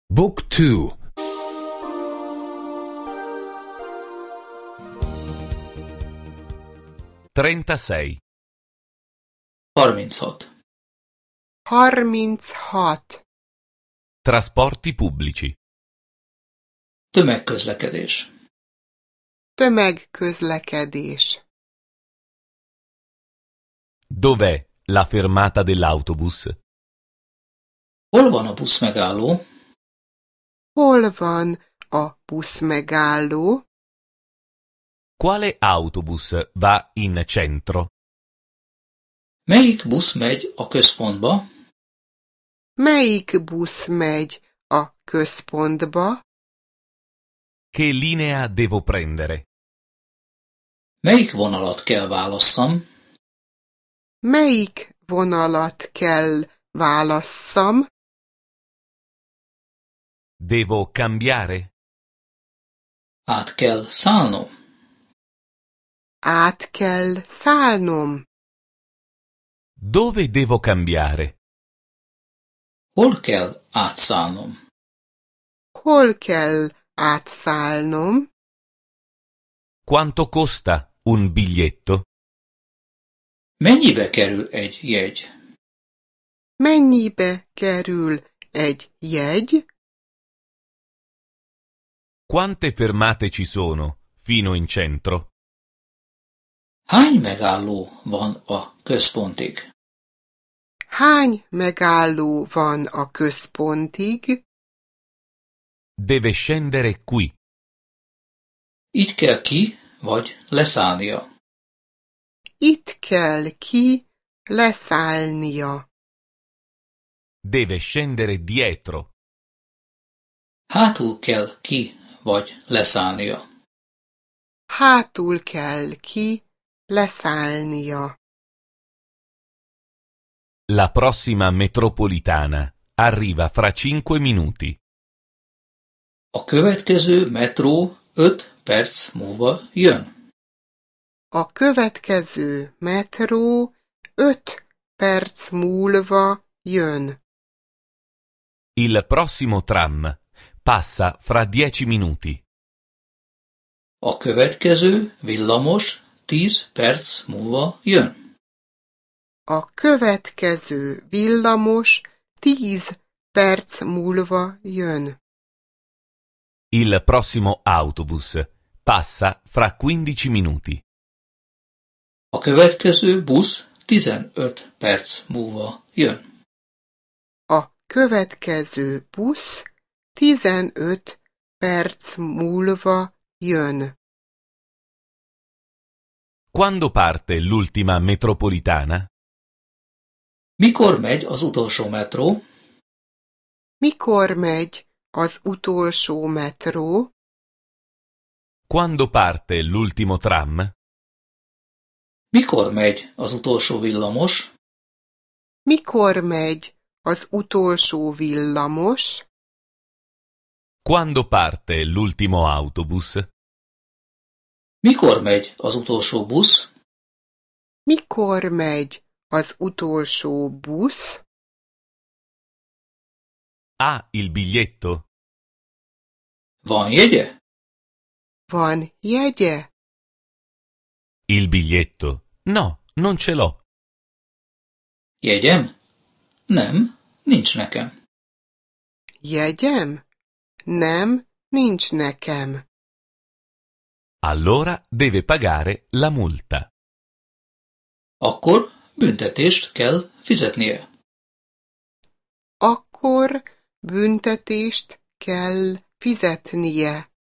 Book 2. 36. 36. 36. Trasporti pubblici. Tömegközlekedés. Tömegközlekedés. Dov'è la fermata dell'autobus? Hol van a buszmegálló? Hol van a buszmegálló? Quale autobus va in centro? Melyik busz megy a központba? Melyik busz megy a központba? Che linea devo prendere? Melyik vonalat kell válasszam? Melyik vonalat kell válasszam? Devo cambiare? Át kell szállnom? Át kell szállnom? Dove devo cambiare? Hol kell átszállnom? Hol kell átszállnom? Quanto costa un biglietto? Mennyibe kerül egy jegy? Mennyibe kerül egy jegy? Quante fermate ci sono fino in centro? Hány megálló van a központig? Hány megálló van a központig? Deve scendere qui. Itt kell ki, vagy leszállnia. Itt kell ki leszállnia. Deve scendere dietro. Hátul kell ki, vagy leszállnia. Hátul kell ki leszállnia. La prossima metropolitana arriva fra 5 minuti. A következő metró 5 perc múlva jön. A következő metró 5 perc múlva jön. Il prossimo tram passa fra 10 minuti. A következő villamos 10 perc múlva jön. A következő villamos 10 perc múlva jön. Il prossimo autobus passa fra 15 minuti. A következő busz 15 perc múlva jön. A következő busz 15 perc múlva jön. Quando parte l'ultima metropolitana? Mikor megy az utolsó metró? Mikor megy az utolsó metró? Quando parte l'ultimo tram? Mikor megy az utolsó villamos? Mikor megy az utolsó villamos? Quando parte l'ultimo autobus? Mikor megy az utolsó busz? Mikor megy az utolsó busz? Ha il biglietto? Van jegye? Van jegye? Il biglietto? No, non ce l'ho. Jegyem? Nem, nincs nekem. Jegyem? Nem, nincs nekem. Allora deve pagare la multa. Akkor büntetést kell fizetnie. Akkor büntetést kell fizetnie.